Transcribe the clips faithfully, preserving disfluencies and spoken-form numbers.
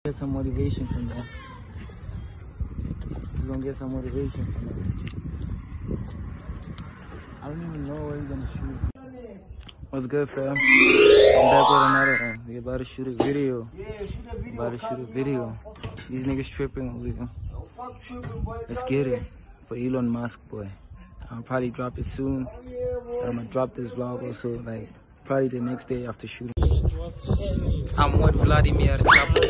Get some motivation from that. You're gonna get some motivation from that. I don't even know where you're gonna shoot. What's good, fam? I'm back with another one. We about to shoot a video. Yeah, shoot a video. About to shoot a video. These niggas tripping over here. Let's get it. For Elon Musk, boy. I'll probably drop it soon. I'm gonna drop this vlog also, like, probably the next day after shooting. I'm with Vladimir Chapo.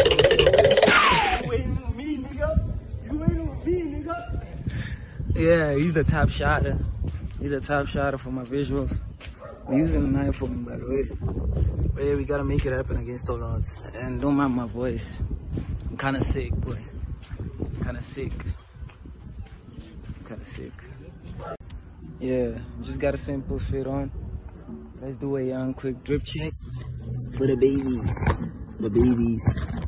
Yeah, he's the top shotter. He's the top shotter for my visuals. I'm using an iPhone, by the way. But yeah, we gotta make it happen against all odds. And don't mind my voice. I'm kinda sick, boy. I'm kinda sick. I'm kinda sick. Yeah, just got a simple fit on. Let's do a young quick drip check for the babies. For the babies.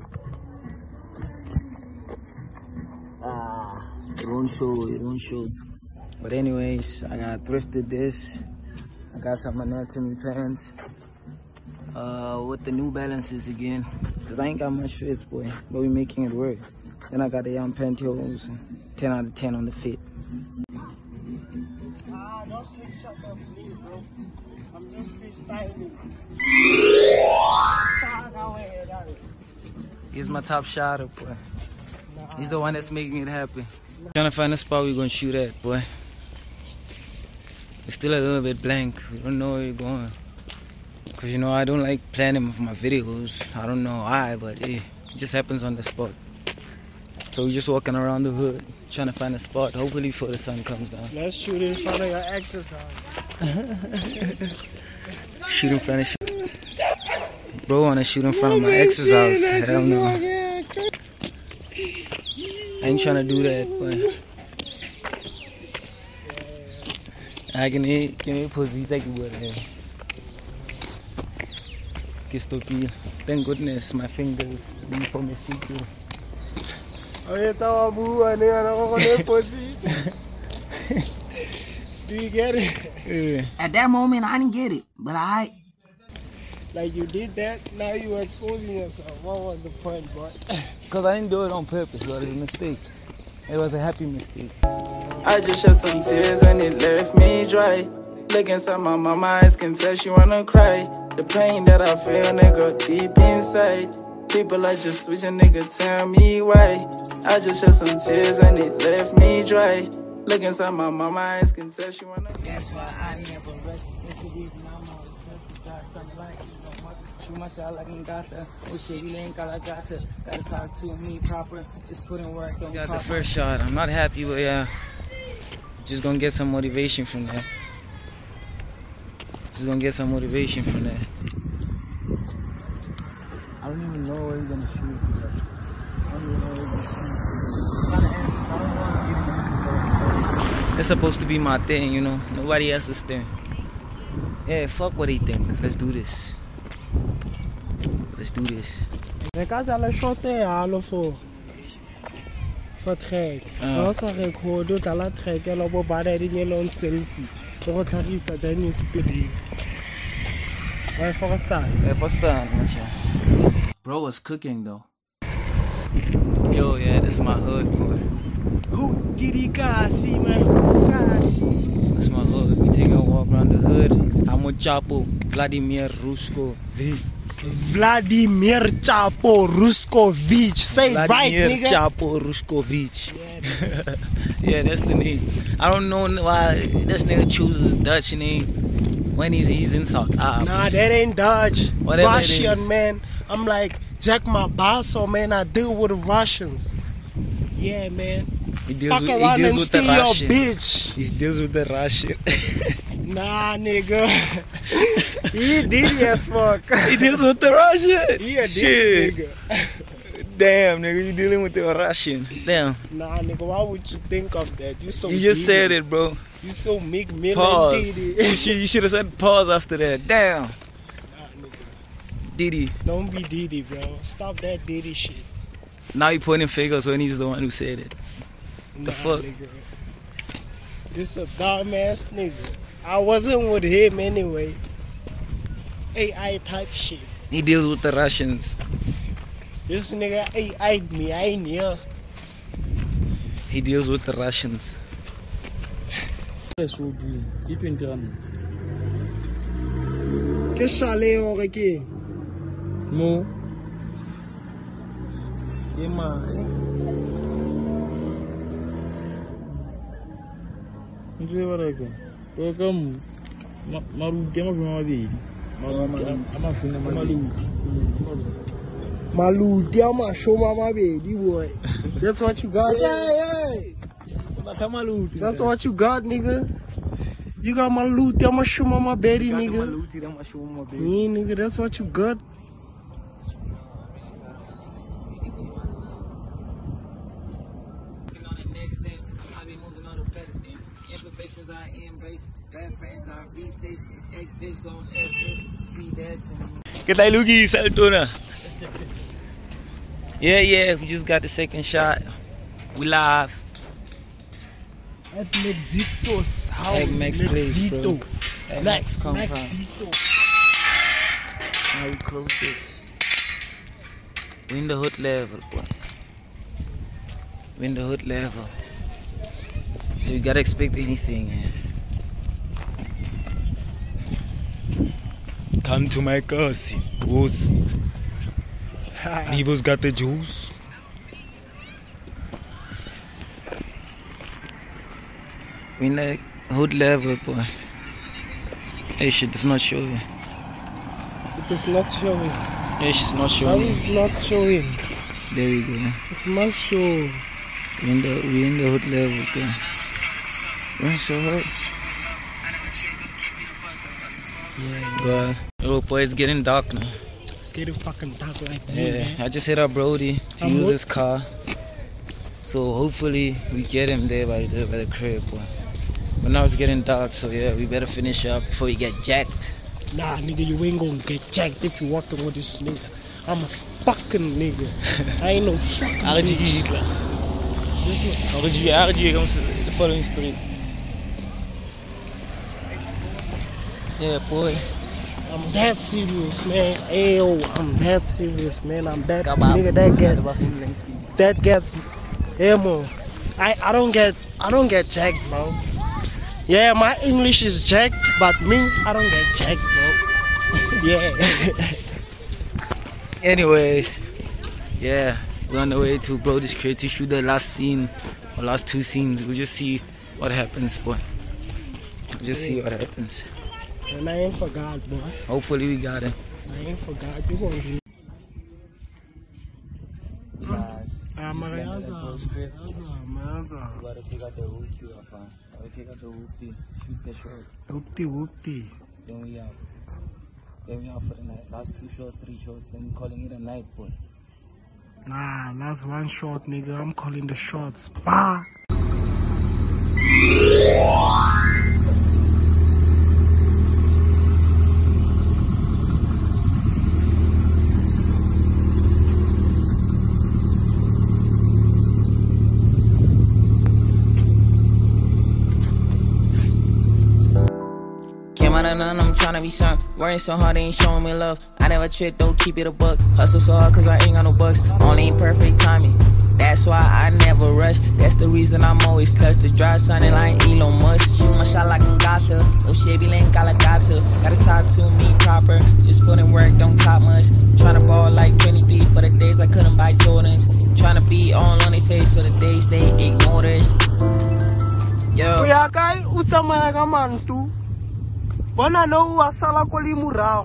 Ah, it won't show, it won't show. But anyways, I got thrifted this. I got some anatomy pants. Uh, with the New Balances again. Cause I ain't got much fits, boy. But we making it work. Then I got the young pantyhose. ten out of ten on the fit. Ah, don't take shots off me, bro. I'm just freestyling. He's my top shotter, boy. He's the one that's making it happen. Trying to find a spot we're gonna shoot at, boy. It's still a little bit blank. We don't know where we're going. Cause you know I don't like planning for my videos. I don't know why, but hey, it just happens on the spot. So we're just walking around the hood, trying to find a spot, hopefully before the sun comes down. Let's shoot in front of your ex's house. Shoot in front of Bro wanna shoot in front of my ex's house. Hell no. I ain't trying to do that, but I can eat, can eat pussy, take it with it. Thank goodness my fingers for me speak to. Oh, yeah, tell boo, and then I'm gonna pussy. Do you get it? Yeah. At that moment, I didn't get it, but I. Like you did that, now you are exposing yourself. What was the point, boy? Because I didn't do it on purpose, so it was a mistake. It was a happy mistake. I just shed some tears and it left me dry. Look inside my mama's eyes, can tell she wanna cry. The pain that I feel, nigga, deep inside. People are just switching, nigga, tell me why. I just shed some tears and it left me dry. Look inside my mama's eyes, can tell she wanna cry. That's why I never rush. That's the reason I'm always stuck to got something like you know, shoot my shot like I'm gata. Oh shit, you ain't got gata. Gotta talk to me proper. Just put in work. Don't got the first shot. I'm not happy, but yeah. Just gonna get some motivation from that. Just gonna get some motivation from that. I don't even know where you're gonna shoot. I don't even know where you're gonna shoot. It's supposed to be my thing, you know. Nobody else's thing. Yeah, fuck what they think. Let's do this. Let's do this. Ik had al een shot halen voor. Voor trek. Als ik record doet, dan trek je op bij de een selfie. Voor het is dat dan is speedy. Why for start? Yeah, for start, man. Bro was cooking though. Yo, yeah, this is my hood, boy. Who did he see, man? Who see? That's my hood. We taking a walk around the hood. I'm with Chapo, Vladimir Ruskovic. Vladimir Chapo Ruskovic. Say it right, nigga. Chapo Ruskovic. Yeah, yeah, that's the name. I don't know why this nigga chooses a Dutch name when he's, he's in South Africa. Nah, that ain't Dutch. Whatever Russian, man. I'm like Jack Mabasso, man. I deal with the Russians. Yeah, man. He deals Fuck with, around he deals and with steal the your Russian. bitch. He deals with the Russian. Nah, nigga. He did as fuck. He deals with the Russian. He a dick, nigga. Damn, nigga, you dealing with the Russian. Damn. Nah, nigga, why would you think of that? You so You just Diddy. said it, bro. You so Mick Mill Pause. and You should, you should have said pause after that. Damn. Nah, nigga. Diddy. Don't be Diddy, bro. Stop that Diddy shit. Now you pointing fingers when he's the one who said it. Nah, The fuck? nigga. This a dumbass nigga. I wasn't with him anyway. A I type shit. He deals with the Russians. This nigga, he eyed me, I ain't here. He deals with the Russians. Keep in drum. Que chalet on requin? No. Yeah, man. Nje baraka. Welcome. Maruti ama mabili. Amafuna maluti. Maluti ama shoma mabedi boy. That's what you got. Hey, hey. That's what you got, nigga. You got maluti ama shoma mabedi, nigga. Yeah, nigga, that's what you got. Imperfections I embrace, bad friends I replace, ex-bitch on exist, see that. Get that loogie, Saltona. Yeah, yeah, we just got the second shot. We live. At Mexito's house. At Max Place, bro. At Max, Compound. Maxito. Now we close this. We in the hood level, boy. We in the hood level. So you gotta expect anything, man. Come to my house, boss. Neighbors got the juice. We in the hood level, boy. Hey, shit, it's not showing. It is not showing. Hey, shit's not How showing. is not showing? There we go. It must show. We in the, we in the hood level, boy. We're so hurt. Yeah, But, oh boy, it's getting dark now. it's getting fucking dark like me, Yeah, man. I just hit up Brody to I'm use what? his car. So hopefully we get him there by the, by the crib, boy. But now it's getting dark, so yeah, we better finish up before we get jacked. Nah, nigga, you ain't gonna get jacked if you walking with this nigga. I'm a fucking nigga. I ain't no fucking R G bitch. E, R G, R G comes to the following street. Yeah, boy. I'm that serious, man. Ayo, I'm that serious, man. I'm that Kabab. nigga that get that gets emo. I I don't get I don't get jacked, bro. Yeah, my English is jacked, but me I don't get jacked, bro. Yeah. Anyways, yeah, we're on the way to Brody's crib to shoot the last scene, or last two scenes. We'll just see what happens, boy. We'll just see what happens. And I ain't forgot, boy. Hopefully we got him. I ain't forgot. You gonna do. Ah, Mariaza, Mariaza, Mariaza. Gotta take out the hoopty, gotta take out the hoopty, shoot the shot. Whoopty whoopty. Then we out. Then we out for the night. Last two shots, three shots. Then we calling it a night, boy. Nah, last one shot, nigga. I'm calling the shots. Bah. Came out of none, I'm tryna be some. Working so hard, they ain't showing me love. I never trick, though, keep it a buck. Hustle so hard, cause I ain't got no bucks. Only ain't perfect timing. That's why I never rush. That's the reason I'm always clutch. The drive sounding like Elon Musk. Shoot my shot like I'm Gata. No shit, be lane, Galagata. Gotta talk to me proper. Just put in work, don't talk much. Tryna ball like twenty-three for the days I couldn't buy Jordans. Tryna be all on their face for the days they ignore this. Yo. Uyakai utsamaya ka mantu. Bona no wa sala ko le murao.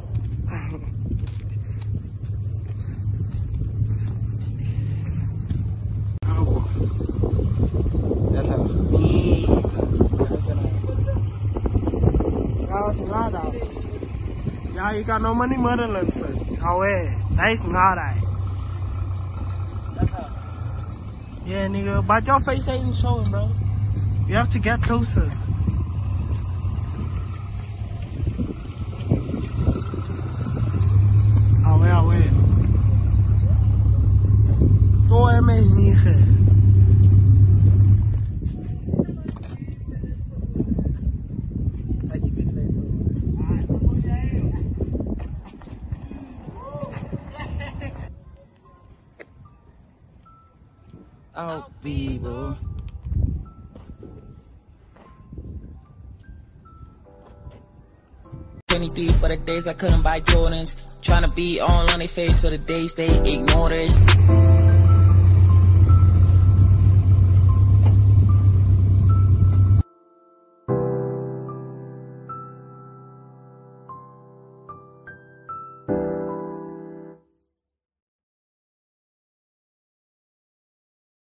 Yeah, you got no money, motherland, sir. How eh? That's not right. Yeah, nigga, but your face ain't showing, bro. You have to get closer. Away, away. Go em hier. out, people. twenty-three for the days I couldn't buy Jordans. Tryna be all on their face for the days they ignore us.